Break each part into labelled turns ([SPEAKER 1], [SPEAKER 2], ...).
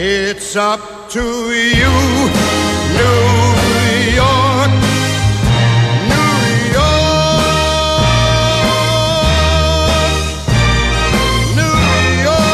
[SPEAKER 1] It's up to you, New York, New York, New York.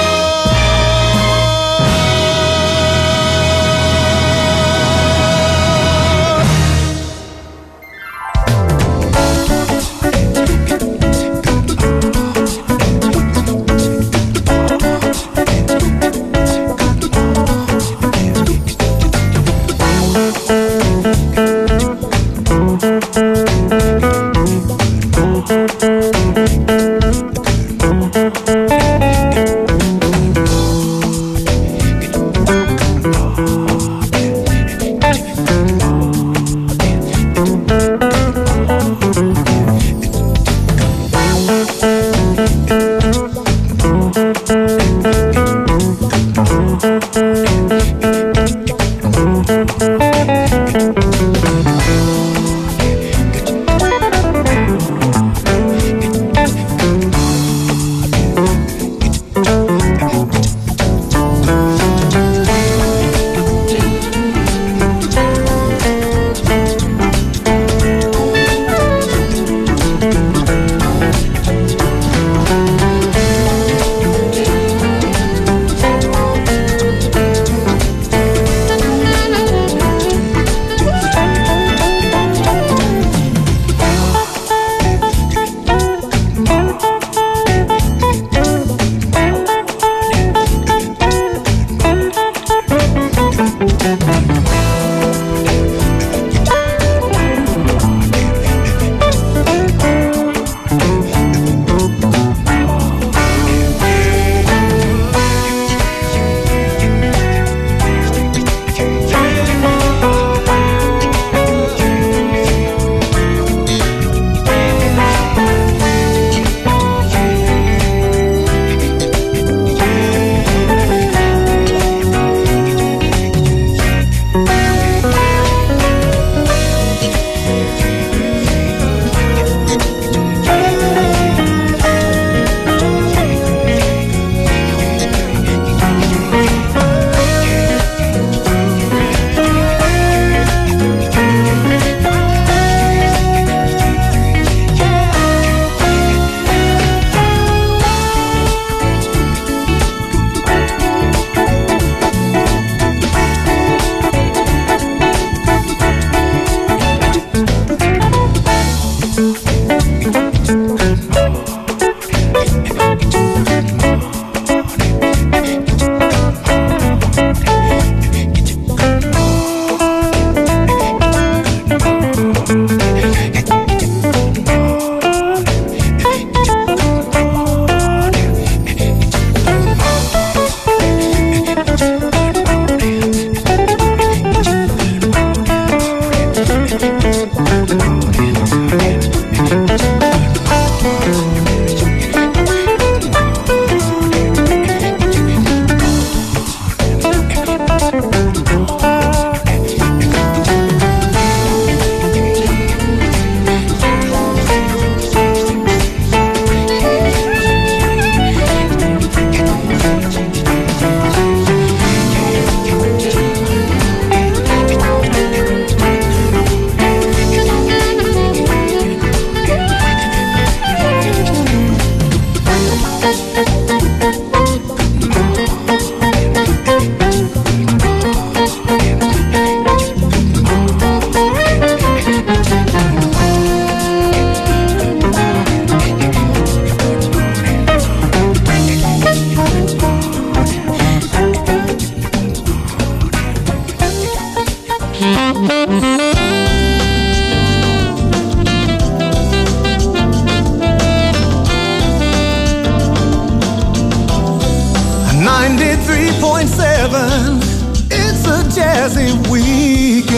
[SPEAKER 2] It's a jazzy weekend.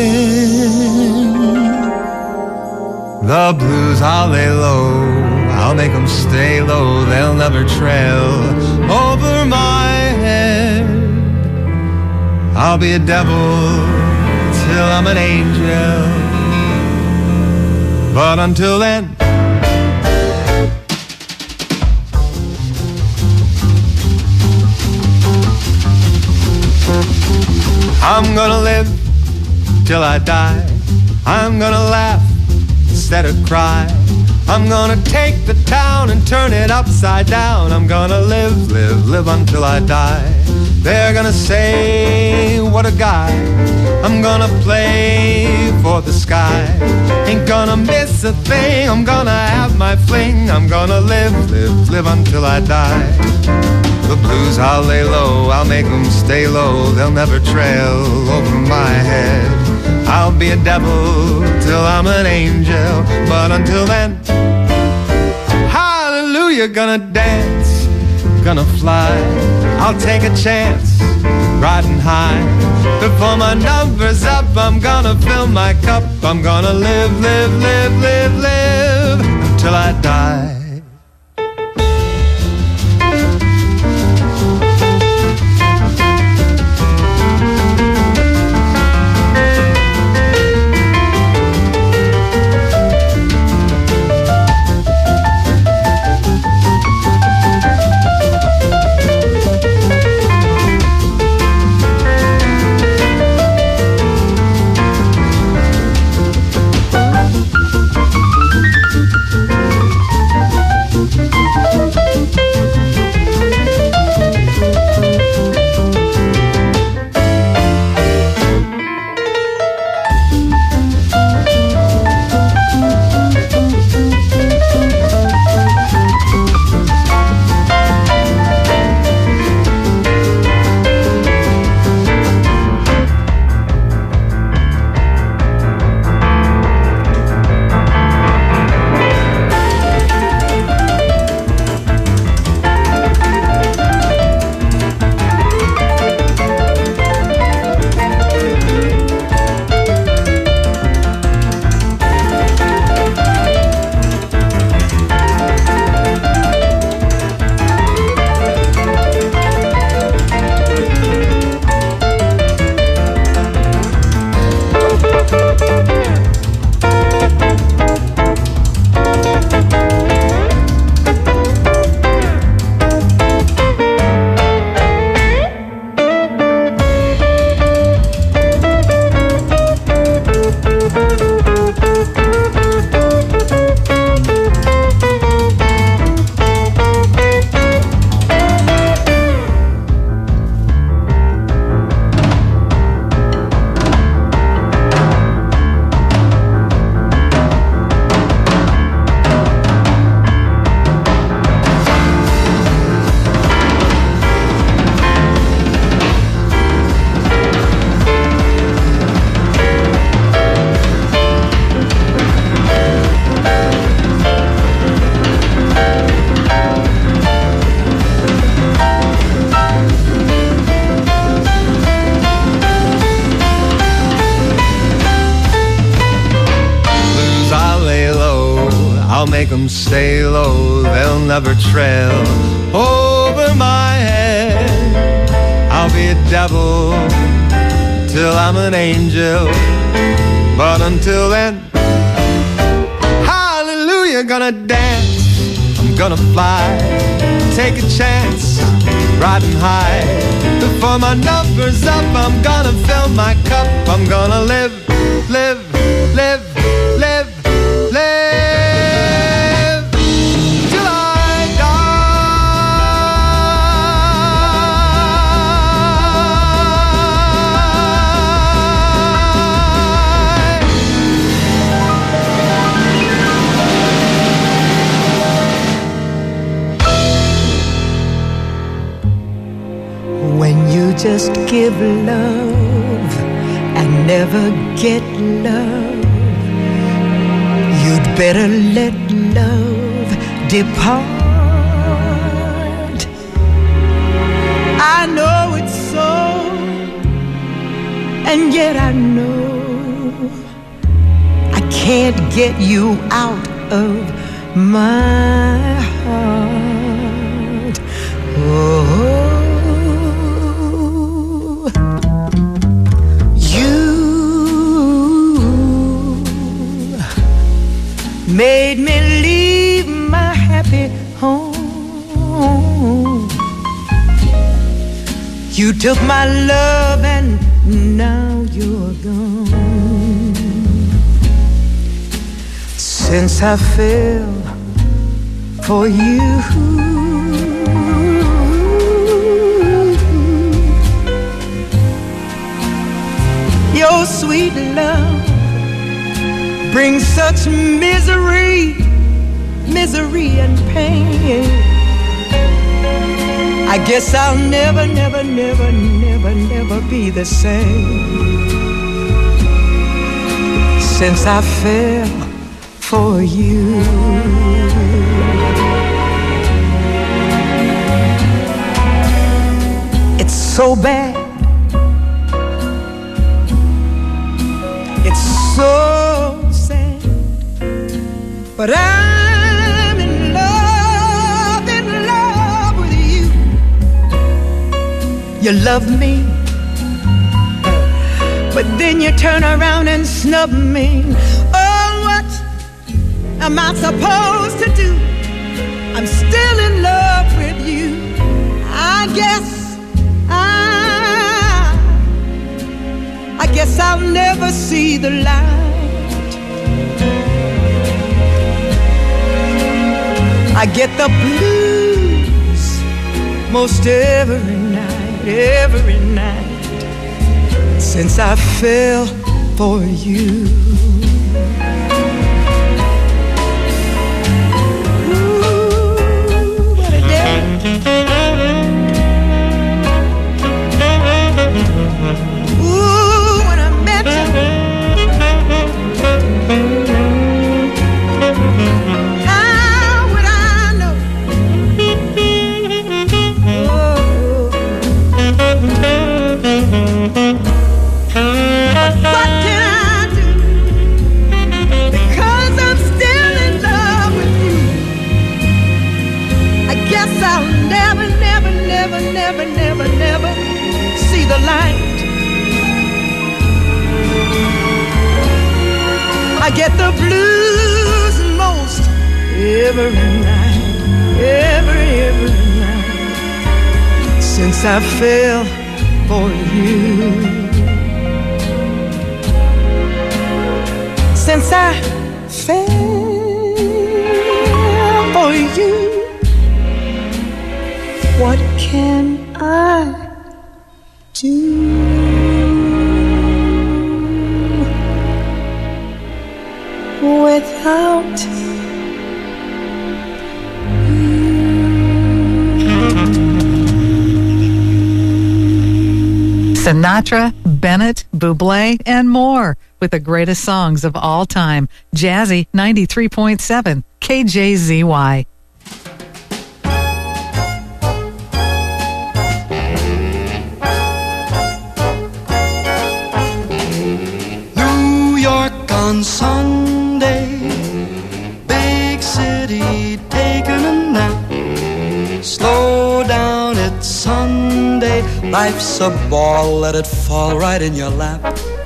[SPEAKER 2] The blues, I'll lay low, I'll make them stay low, they'll never trail over my head. I'll be a devil till I'm an angel, but until then, I'm gonna live till I die. I'm gonna laugh instead of cry. I'm gonna take the town and turn it upside down. I'm gonna live, live, live until I die. They're gonna say, what a guy. I'm gonna play for the sky. Ain't gonna miss a thing. I'm gonna have my fling. I'm gonna live, live, live until I die. The blues I'll lay low, I'll make them stay low. They'll never trail over my head. I'll be a devil till I'm an angel, but until then, hallelujah, gonna dance, gonna fly. I'll take a chance, riding high. Before my number's up, I'm gonna fill my cup. I'm gonna live, live, live, live, live until I die. Stay low, they'll never trail over my head. I'll be a devil till I'm an angel, but until then, hallelujah, gonna dance, I'm gonna fly, take a chance, riding high. Before my number's up, I'm gonna fill my cup. I'm gonna live, live, live, live, live.
[SPEAKER 3] Just give love and never get love. You'd better let love depart. I know it's so, and yet I know I can't get you out of my heart. Oh, made me leave my happy home. You took my love and now since I fell for you. Your sweet love brings such misery, misery and pain. I guess I'll never, never, never, never, never be the same since I fell for you. It's so bad. It's so sad. But I'm in love with you. You love me, but then you turn around and snub me. Oh, what am I supposed to do? I'm still in love with you. I guess I'll never see the light. I get the blues most every night since I fell for you. Ooh, what a day. Ooh, when I met you, how would I know? What can I do? Because I'm still in love with you. I guess I'll never, never, never, never, never, never see the light. I get the blues most every night since I fell for you. Since I fell for you, what can I do? Without
[SPEAKER 4] Sinatra, Bennett, Bublé, and more with the greatest songs of all time. Jazzy 93.7 KJZY.
[SPEAKER 5] New York on Sunday, big city taking a nap. Slow down, it's Sunday. Life's a ball, let it fall right in your lap.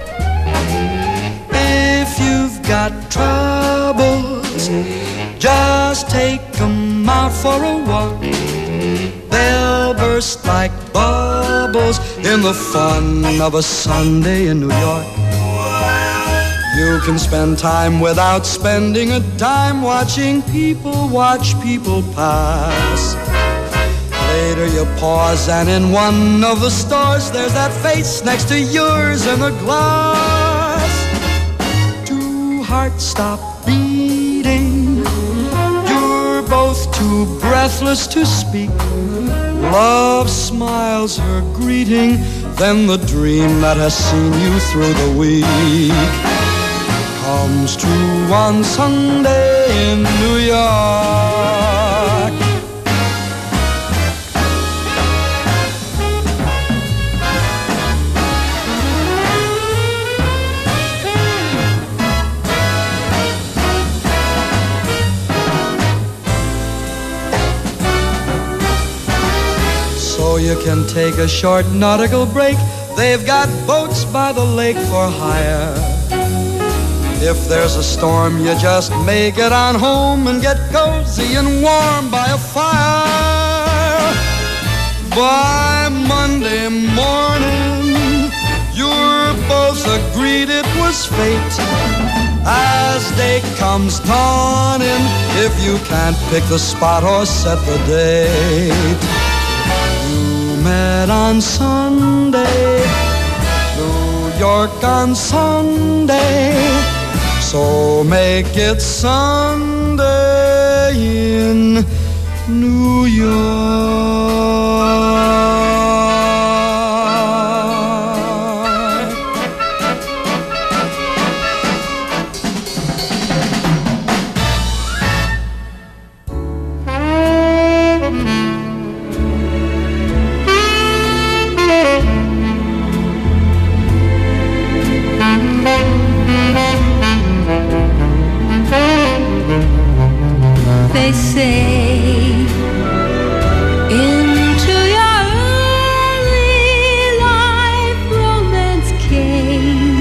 [SPEAKER 5] If you've got troubles, just take 'em out for a walk. They'll burst like bubbles in the fun of a Sunday in New York. You can spend time without spending a dime watching people watch people pass. Later you pause and in one of the stores there's that face next to yours in the glass. Two hearts stop beating. You're both too breathless to speak. Love smiles her greeting, then the dream that has seen you through the week comes true on Sunday in New York. So you can take a short nautical break. They've got boats by the lake for hire. If there's a storm, you just make it on home and get cozy and warm by a fire. By Monday morning, you're both agreed it was fate. as day comes dawning, if you can't pick the spot or set the date. You met on Sunday, New York on Sunday, so make it Sunday in New York.
[SPEAKER 6] They say into your early life romance came,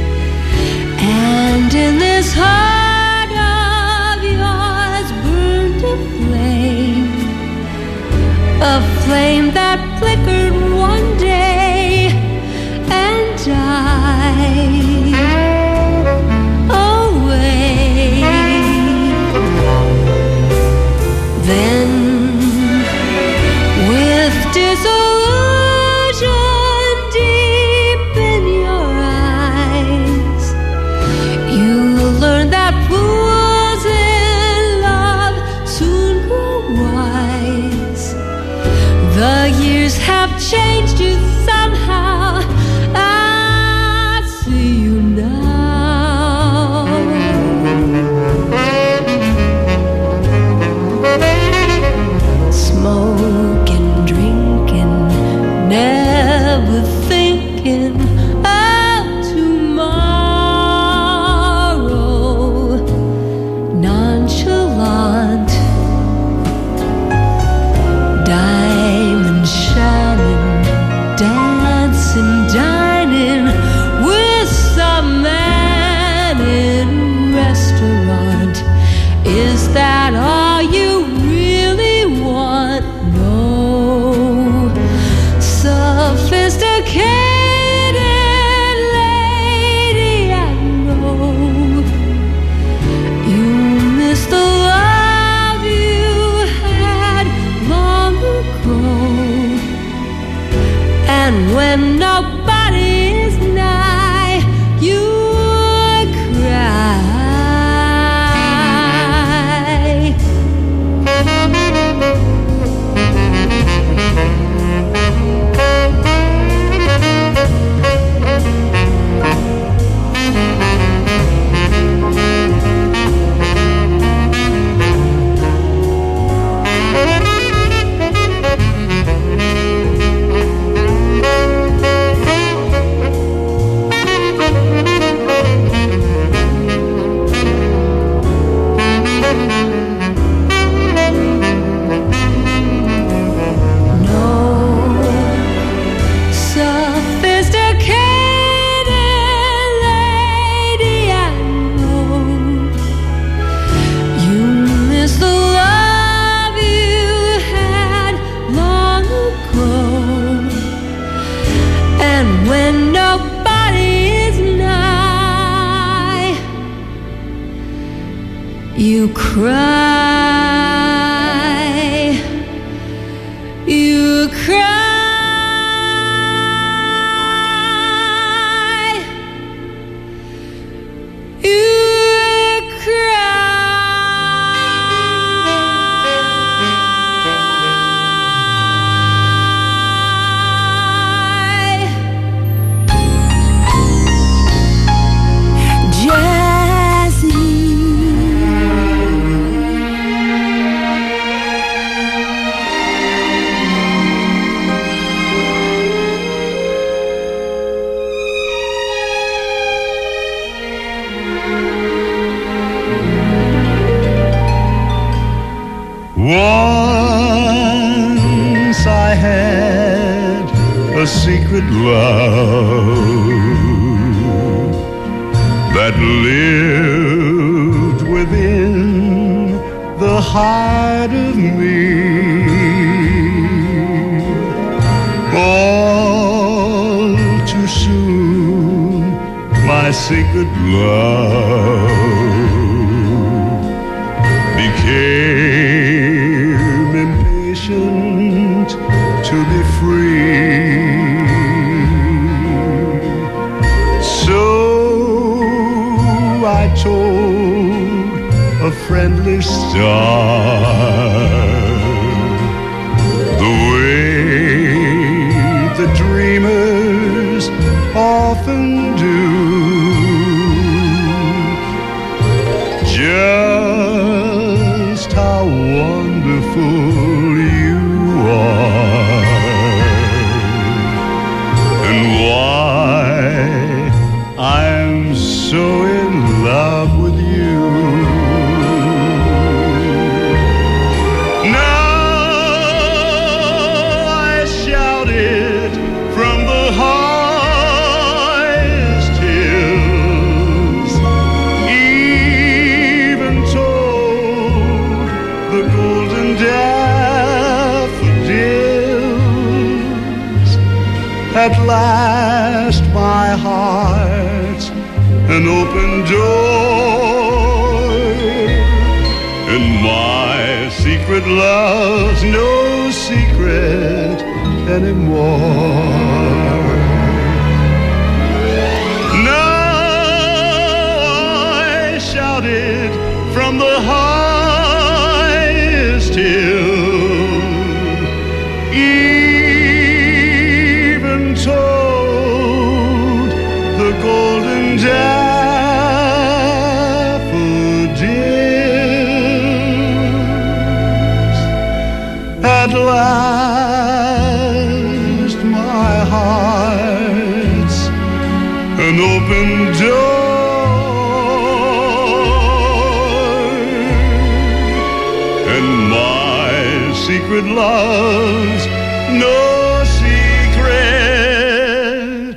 [SPEAKER 6] and in this heart of yours burned a flame that flickered one day and died away. Then, with disillusion deep in your eyes, you learn that fools in love soon grow wise. The years have changed you somehow. I see you now. Smoking, drinking, never thinking of tomorrow. Nonchalant, diamond shining, dancing, dining with some man in restaurant. Is that all you really want? No. Sophisticated lady, I know you miss the love you had long ago. And when nobody is nigh, you cry. You cry, you cry, you cry.
[SPEAKER 7] Once I had a secret love that lived within the heart of me. All too soon, my secret love beautiful you are, and why I'm so in love with you. Now I shout it from the highest hills, even told the golden daffodils. At last my heart's an open door, and my secret love's no secret anymore. Now I shout it from the highest hill, even told the golden daffodils. At last my heart's an open door, and my secret love's no secret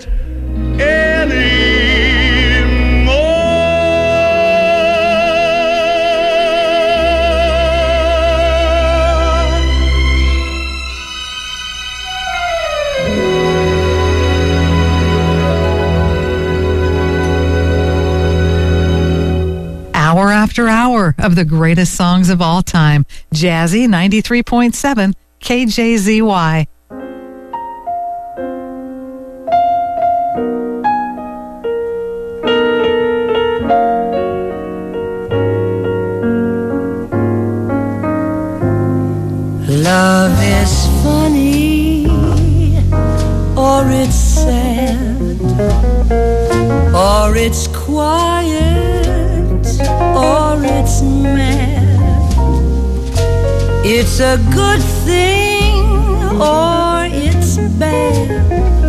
[SPEAKER 4] Hour after hour of the greatest songs of all time. Jazzy 93.7 KJZY.
[SPEAKER 5] Love is funny, or it's sad, or it's quiet, or it's mad. It's a good thing, or it's bad,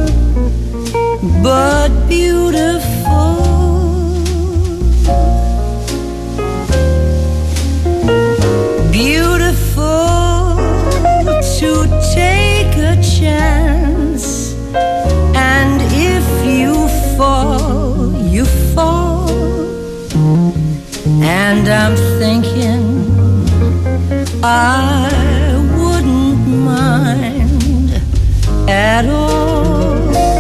[SPEAKER 5] but beautiful. Beautiful to take a chance, and if you fall, you fall. And I'm thinking I wouldn't mind at all.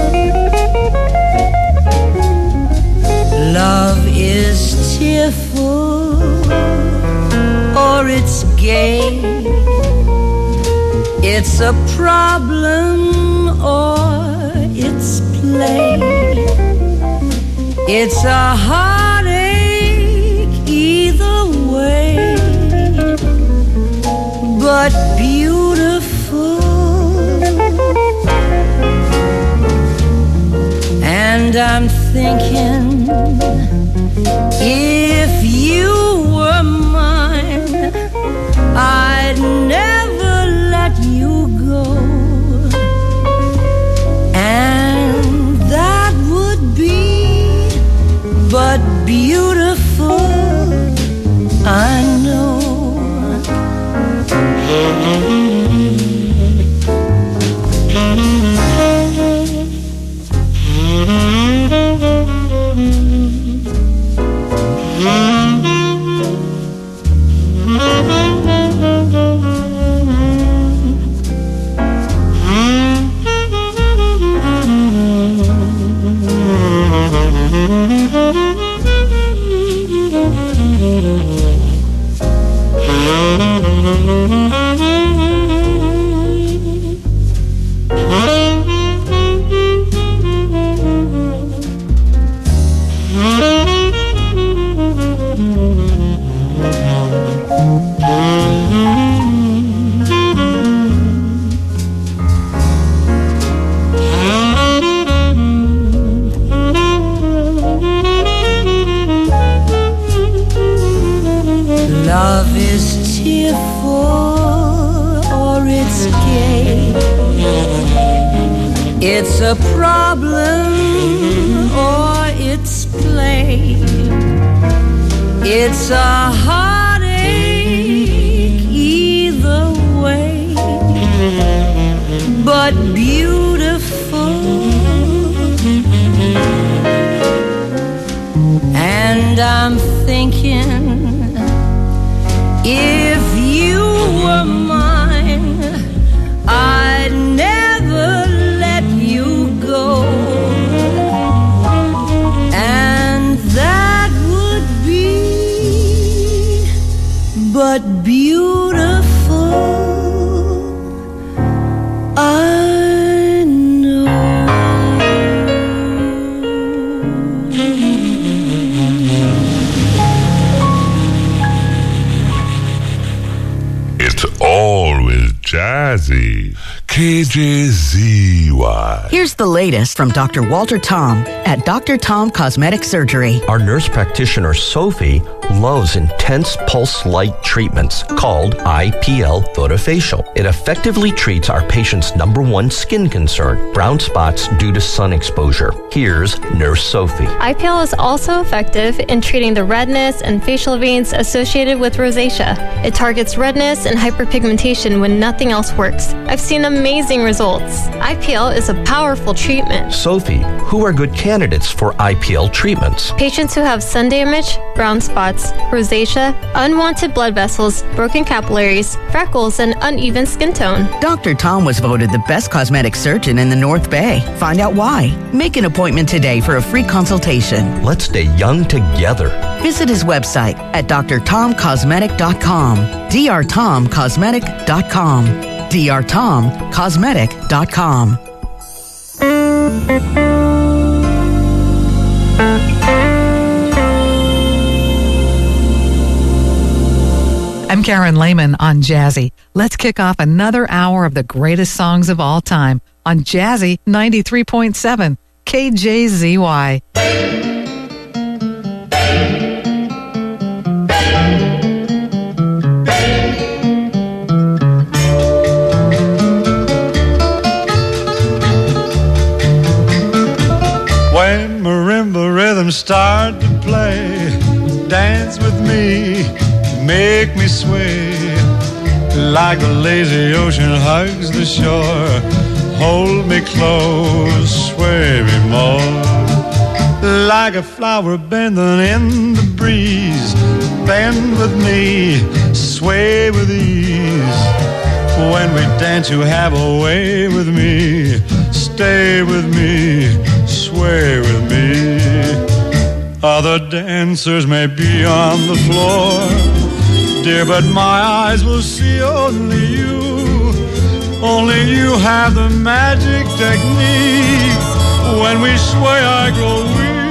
[SPEAKER 5] Love is tearful, or it's gay. It's a problem, or it's play. It's a heartache either way, but beautiful. And I'm thinking, if you were mine, I'd never let you go. And that would be but beautiful, I know.
[SPEAKER 6] escape. It's a problem or it's play. It's a heartache either way, but beautiful. And I'm thinking, if you were mine, I'd never let you go. And that would be but beautiful, I know.
[SPEAKER 8] It's always jazzy. KJZY.
[SPEAKER 9] Here's the latest from Dr. Walter Tom at Dr. Tom Cosmetic Surgery.
[SPEAKER 10] Our nurse practitioner, Sophie, loves intense pulse light treatments called IPL Photofacial. It effectively treats our patient's #1 skin concern, brown spots due to sun exposure. Here's Nurse Sophie.
[SPEAKER 11] IPL is also effective in treating the redness and facial veins associated with rosacea. It targets redness and hyperpigmentation when nothing else works. I've seen amazing results. IPL is a powerful treatment.
[SPEAKER 10] Sophie, who are good candidates for IPL treatments?
[SPEAKER 11] Patients who have sun damage, brown spots, rosacea, unwanted blood vessels, broken capillaries, freckles, and uneven skin tone.
[SPEAKER 9] Dr. Tom was voted the best cosmetic surgeon in the North Bay. Find out why. Make an appointment today for a free consultation.
[SPEAKER 10] Let's stay young together.
[SPEAKER 9] Visit his website at drtomcosmetic.com. drtomcosmetic.com. drtomcosmetic.com.
[SPEAKER 4] I'm Karen Lehman on Jazzy. Let's kick off another hour of the greatest songs of all time on Jazzy 93.7 KJZY.
[SPEAKER 7] When marimba rhythms start to play, dance with me, make me sway. Like the lazy ocean hugs the shore, hold me close, sway me more. Like a flower bending in the breeze, bend with me, sway with ease. When we dance you have a way with me, stay with me, sway with me. Other dancers may be on the floor, dear, but my eyes will see only you. Only you have the magic technique. When we sway I grow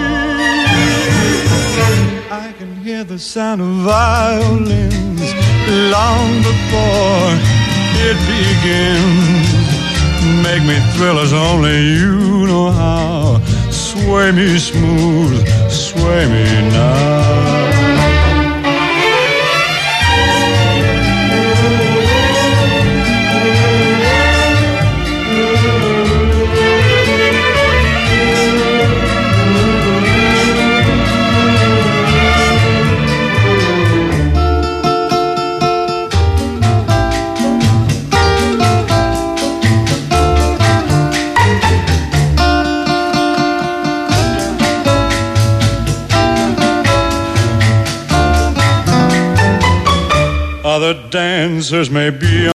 [SPEAKER 7] weak. I can hear the sound of violins long before it begins. Make me thrill as only you know how. Sway me smooth, sway me now. Other dancers may be